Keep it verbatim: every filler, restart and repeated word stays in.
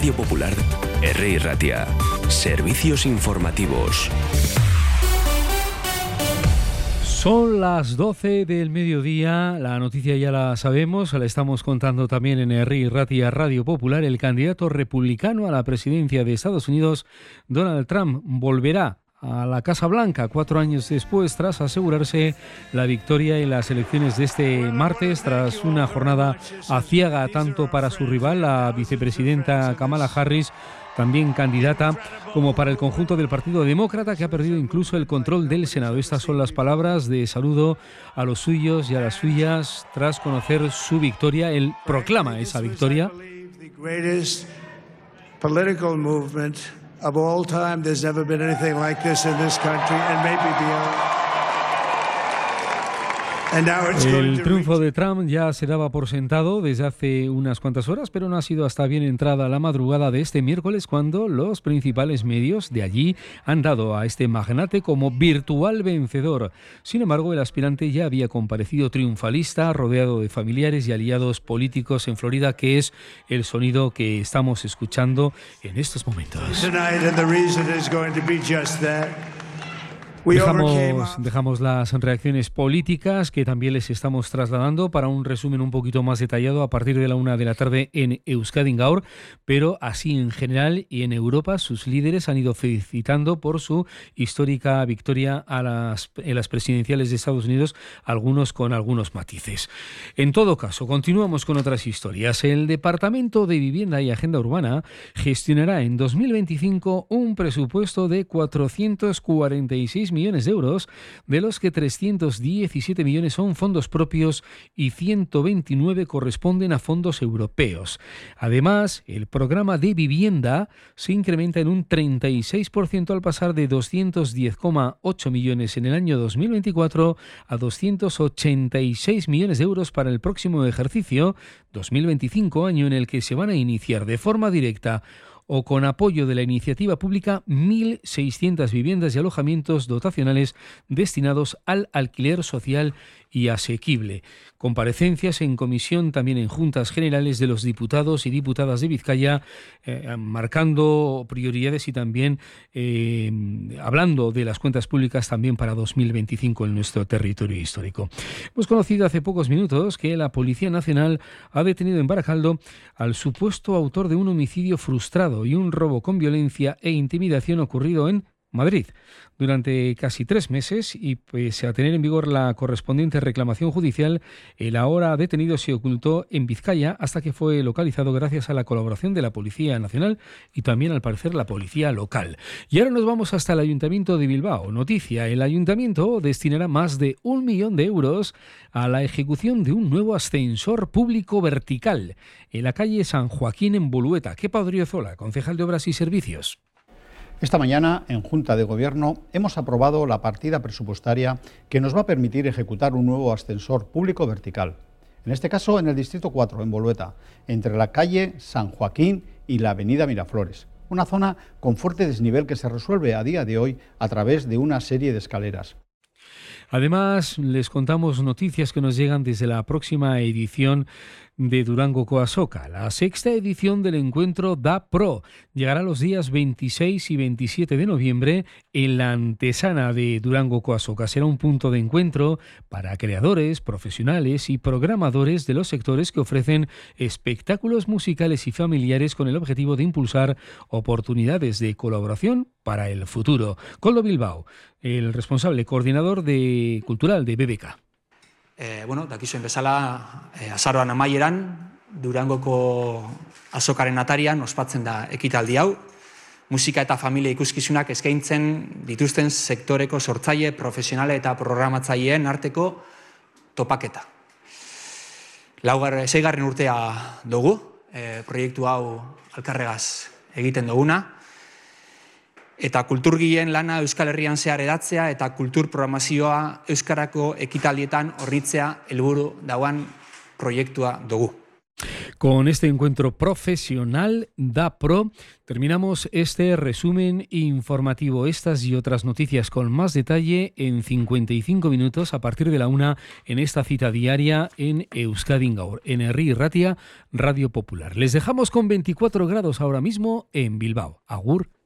Radio Popular, Herri Ratia. Servicios informativos. Son las doce del mediodía, la noticia ya la sabemos, la estamos contando también en Herri Ratia Radio Popular. El candidato republicano a la presidencia de Estados Unidos, Donald Trump, volverá a la Casa Blanca cuatro años después, tras asegurarse la victoria en las elecciones de este martes, tras una jornada aciaga tanto para su rival, la vicepresidenta Kamala Harris, también candidata, como para el conjunto del Partido Demócrata, que ha perdido incluso el control del Senado. Estas son las palabras de saludo a los suyos y a las suyas tras conocer su victoria. Él proclama esa victoria. Of all time, there's never been anything like this in this country and maybe beyond. El triunfo de Trump ya se daba por sentado desde hace unas cuantas horas, pero no ha sido hasta bien entrada la madrugada de este miércoles cuando los principales medios de allí han dado a este magnate como virtual vencedor. Sin embargo, el aspirante ya había comparecido triunfalista, rodeado de familiares y aliados políticos en Florida, que es el sonido que estamos escuchando en estos momentos. Dejamos, dejamos las reacciones políticas que también les estamos trasladando para un resumen un poquito más detallado a partir de la una de la tarde en Euskadi Gaur, pero así en general y en Europa sus líderes han ido felicitando por su histórica victoria a las, en las presidenciales de Estados Unidos, algunos con algunos matices. En todo caso, continuamos con otras historias. El Departamento de Vivienda y Agenda Urbana gestionará en dos mil veinticinco un presupuesto de cuatrocientos cuarenta y seis millones de euros, de los que trescientos diecisiete millones son fondos propios y ciento veintinueve corresponden a fondos europeos. Además, el programa de vivienda se incrementa en un treinta y seis por ciento al pasar de doscientos diez coma ocho millones en el año dos mil veinticuatro a doscientos ochenta y seis millones de euros para el próximo ejercicio dos mil veinticinco, año en el que se van a iniciar de forma directa o con apoyo de la iniciativa pública mil seiscientas viviendas y alojamientos dotacionales destinados al alquiler social y asequible. Comparecencias en comisión, también en juntas generales de los diputados y diputadas de Vizcaya, eh, marcando prioridades y también eh, hablando de las cuentas públicas también para dos mil veinticinco en nuestro territorio histórico. Hemos conocido hace pocos minutos que la Policía Nacional ha detenido en Barakaldo al supuesto autor de un homicidio frustrado y un robo con violencia e intimidación ocurrido en Madrid durante casi tres meses, y pese a tener en vigor la correspondiente reclamación judicial, el ahora detenido se ocultó en Vizcaya hasta que fue localizado gracias a la colaboración de la Policía Nacional y también, al parecer, la Policía Local. Y ahora nos vamos hasta el Ayuntamiento de Bilbao. Noticia: el Ayuntamiento destinará más de un millón de euros a la ejecución de un nuevo ascensor público vertical en la calle San Joaquín en Bolueta. Kepa Odriozola, concejal de Obras y Servicios. Esta mañana, en Junta de Gobierno, hemos aprobado la partida presupuestaria que nos va a permitir ejecutar un nuevo ascensor público vertical. En este caso, en el Distrito cuatro, en Bolueta, entre la calle San Joaquín y la avenida Miraflores. Una zona con fuerte desnivel que se resuelve a día de hoy a través de una serie de escaleras. Además, les contamos noticias que nos llegan desde la próxima edición de Durango Coasoca. La sexta edición del encuentro DAPRO llegará los días veintiséis y veintisiete de noviembre en la antesana de Durango Coasoca. Será un punto de encuentro para creadores, profesionales y programadores de los sectores que ofrecen espectáculos musicales y familiares, con el objetivo de impulsar oportunidades de colaboración para el futuro. Koldo Bilbao, el responsable coordinador de cultural de B B K. Eh, bueno, dakizuen bezala, eh, azaroan amaieran, Durangoko azokaren atarian ospatzen da ekitaldi hau. Musika eta familia ikuskizunak eskaintzen dituzten sektoreko sortzaile, profesionale eta programatzaileen arteko topaketa. Laugar, seigarren urtea dugu, eh, proiektu hau alkarregaz egiten duguna, eta kulturgileen lana Euskal Herrian zehar edatzea eta kultur programazioa euskarako ekitaldietan horritzea helburu dauan proiektua dugu. Con este encuentro profesional DAPRO terminamos este resumen informativo. Estas y otras noticias con más detalle en cincuenta y cinco minutos a partir de la una en esta cita diaria en Euskadi Gaur, en Herri Ratia, Radio Popular. Les dejamos con veinticuatro grados ahora mismo en Bilbao. Agur.